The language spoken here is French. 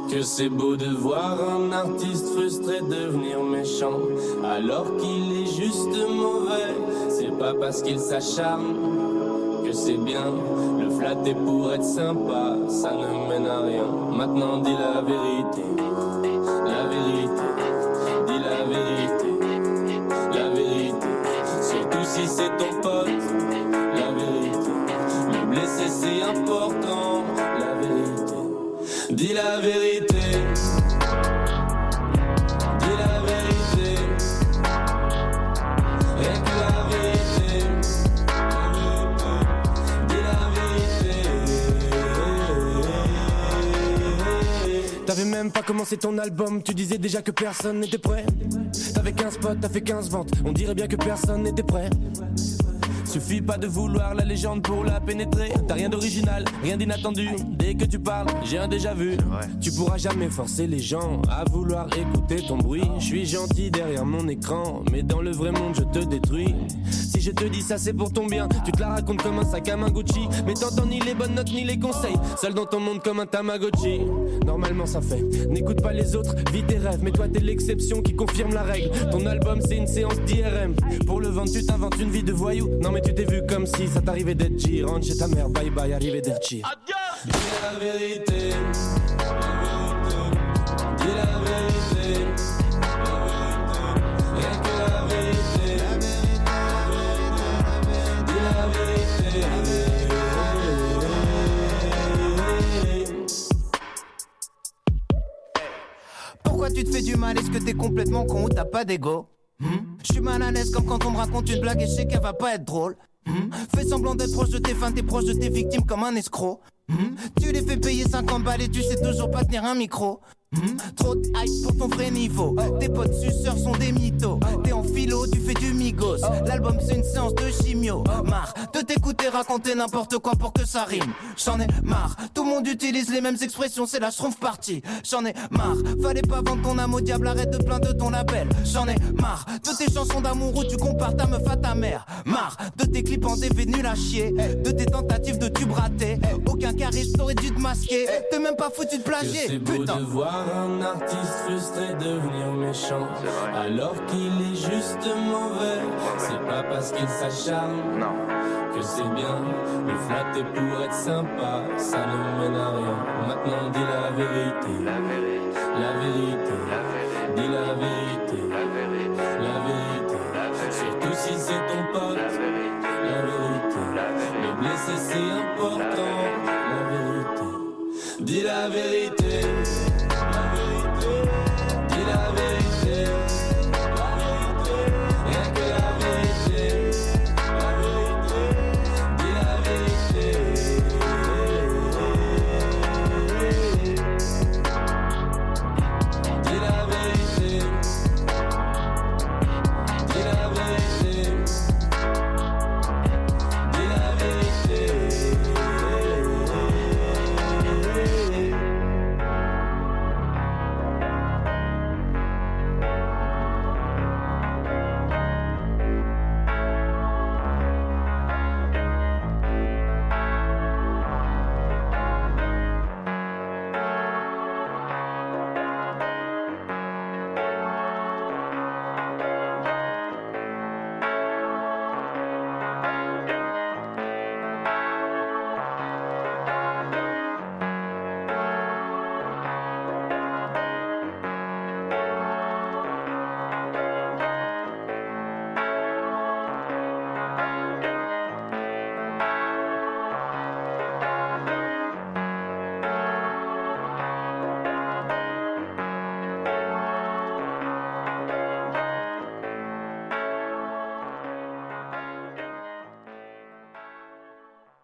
Que c'est beau de voir un artiste frustré devenir méchant, alors qu'il est juste mauvais. C'est pas parce qu'il s'acharne que c'est bien. Le flatter pour être sympa, ça ne mène à rien. Maintenant dis la vérité, la vérité. Dis la vérité, la vérité. Surtout si c'est ton pote, la vérité. Le blesser c'est important, la vérité. Dis la vérité, dis la vérité, rien que la vérité, dis la vérité. T'avais même pas commencé ton album, tu disais déjà que personne n'était prêt. T'avais 15 potes, t'as fait 15 ventes, on dirait bien que personne n'était prêt. Suffit pas de vouloir la légende pour la pénétrer. T'as rien d'original, rien d'inattendu. Dès que tu parles, j'ai un déjà vu. Tu pourras jamais forcer les gens à vouloir écouter ton bruit. Je suis gentil derrière mon écran, mais dans le vrai monde je te détruis. Si je te dis ça c'est pour ton bien, tu te la racontes comme un sac à main Gucci, mais t'entends ni les bonnes notes ni les conseils. Seul dans ton monde comme un Tamagotchi. Normalement ça fait, n'écoute pas les autres, vis tes rêves. Mais toi t'es l'exception qui confirme la règle. Ton album c'est une séance d'IRM. Pour le vendre tu t'inventes une vie de voyou. Non mais tu t'es vu comme si ça t'arrivait d'être G. Rentre chez ta mère, bye bye, arrivederci. Dis la vérité, dis la vérité, rien que la vérité, dis la vérité. Pourquoi tu te fais du mal? Est-ce que t'es complètement con ou t'as pas d'ego? Je suis mal à l'aise comme quand on me raconte une blague et je sais qu'elle va pas être drôle. Fais semblant d'être proche de tes fans, t'es proche de tes victimes comme un escroc. Tu les fais payer 50 balles et tu sais toujours pas tenir un micro. Trop de hype pour ton vrai niveau. Tes potes suceurs sont des mythos. T'es en philo, tu fais du migos. L'album c'est une séance de chimio. Marre de t'écouter raconter n'importe quoi pour que ça rime. J'en ai marre, tout le monde utilise les mêmes expressions, c'est la schtroumpf partie. J'en ai marre, fallait pas vendre ton âme au diable, arrête de plaindre de ton label. J'en ai marre de tes chansons d'amour où tu compares ta meuf à ta mère. Marre de tes clips en DV nuls à chier, de tes tentatives de tube raté. Aucun charisme t'aurait dû te masquer. T'es même pas foutu de plagier. C'est beau de voir un artiste frustré devenir méchant, alors qu'il est juste mauvais. C'est pas parce qu'il s'acharne que c'est bien. Le flatter pour être sympa, ça ne mène à rien. Maintenant dis la vérité, la vérité, dis la vérité, la vérité. Surtout si c'est ton pote, la vérité. Le blesser c'est important, la vérité. Dis la vérité.